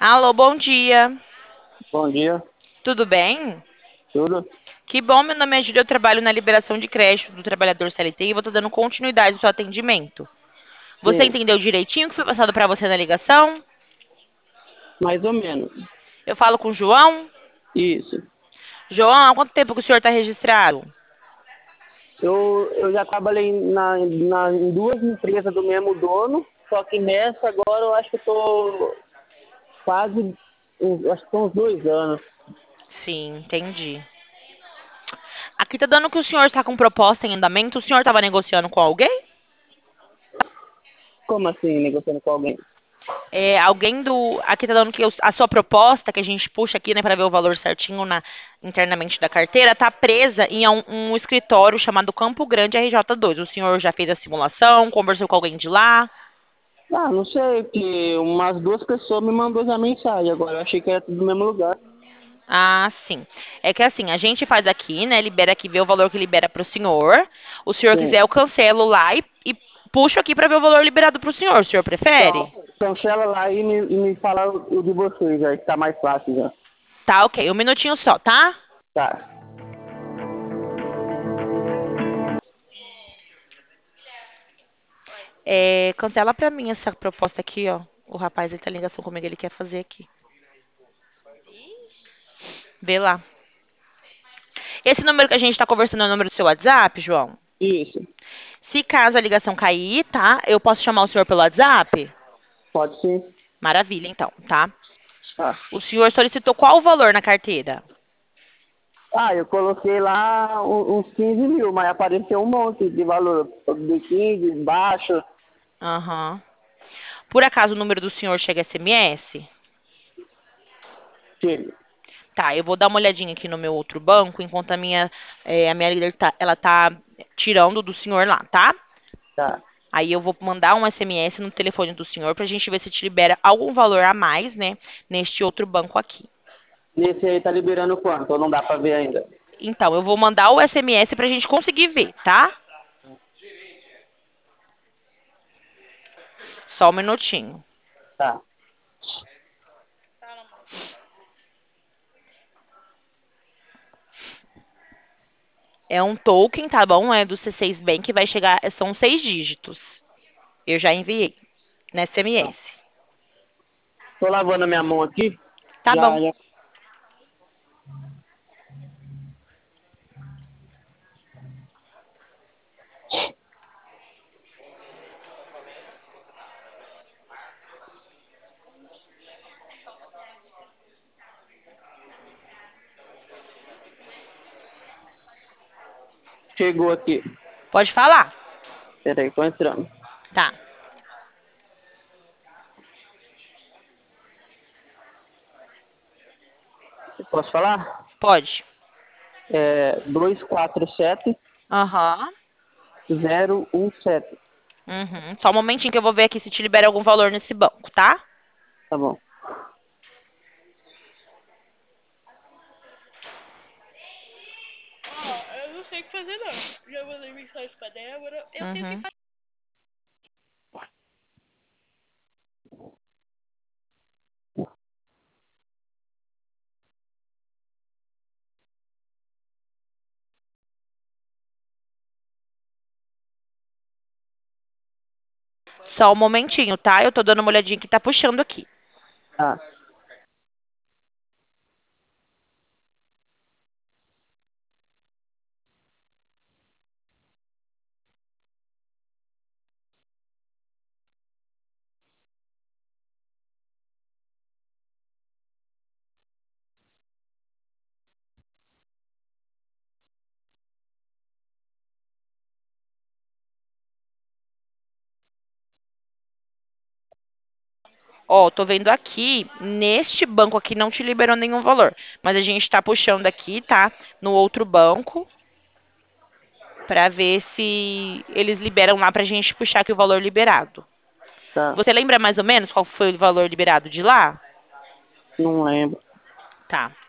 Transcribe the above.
Alô, bom dia. Bom dia, Tudo bem? tudo? Que bom, meu nome é Júlia, eu trabalho na liberação de crédito do trabalhador CLT e vou estar dando continuidade ao seu atendimento. Você Sim, entendeu direitinho o que foi passado para você na ligação? mais ou menos. Eu falo com o João. Isso. João, há quanto tempo que o senhor está registrado? Eu já trabalhei em duas empresas do mesmo dono, só que nessa agora eu acho que estou quase, acho que são uns 2 anos. Sim, entendi. Aqui tá dando que o senhor está com proposta em andamento. O senhor estava negociando com alguém? Como assim, negociando com alguém? Alguém do. Aqui tá dando que a sua proposta, que a gente puxa aqui, né, para ver o valor certinho internamente da carteira, tá presa em um escritório chamado Campo Grande RJ2. O senhor já fez a simulação, conversou com alguém de lá? Ah, não sei, porque umas duas pessoas me mandou já mensagem agora, eu achei que era tudo no mesmo lugar. Ah, sim. É que assim, a gente faz aqui, né? Libera aqui, vê o valor que libera para o senhor. O senhor Sim. quiser, eu cancelo lá e puxo aqui para ver o valor liberado para o senhor. O senhor prefere? Então, cancela lá e me fala o de vocês, já que tá mais fácil já. Tá, ok. Um minutinho só, tá? Tá. Cancela pra mim essa proposta aqui, ó. O rapaz, ele tá em ligação comigo, ele quer fazer aqui. Vê lá. Esse número que a gente tá conversando é o número do seu WhatsApp, João? Isso. Se caso a ligação cair, tá? Eu posso chamar o senhor pelo WhatsApp? Pode sim. Maravilha, então, tá? Tá. O senhor solicitou qual o valor na carteira? Ah, eu coloquei lá uns 15 mil, mas apareceu um monte de valor, de 15, baixo. Aham. Por acaso o número do senhor chega SMS? Chega. Tá, eu vou dar uma olhadinha aqui no meu outro banco, enquanto a minha líder ela tá tirando do senhor lá, tá? Tá. Aí eu vou mandar um SMS no telefone do senhor pra gente ver se te libera algum valor a mais, né, neste outro banco aqui. Nesse aí tá liberando quanto? Ou não dá pra ver ainda? Então, eu vou mandar o SMS pra gente conseguir ver, tá? Só um minutinho. Tá. É um token, tá bom? É do C6 Bank, vai chegar, são 6 dígitos. Eu já enviei no Tá. SMS. Tô lavando a minha mão aqui. Tá Já, bom. já. Chegou aqui. Pode falar. Peraí, tô entrando. Tá. Posso falar? Pode. É 247 Aham. 017. Uhum. Só um momentinho que eu vou ver aqui se te libera algum valor nesse banco, tá? Tá bom. Eu não sei o que fazer, não. Já mandei mensagem pra Débora. Eu tenho que Uhum. fazer. Só um momentinho, tá? Eu tô dando uma olhadinha que tá puxando aqui. Tá. Ó, tô vendo aqui, neste banco aqui não te liberou nenhum valor. Mas a gente tá puxando aqui, tá? No outro banco, pra ver se eles liberam lá pra gente puxar aqui o valor liberado. Tá. Você lembra mais ou menos qual foi o valor liberado de lá? Não lembro. Tá.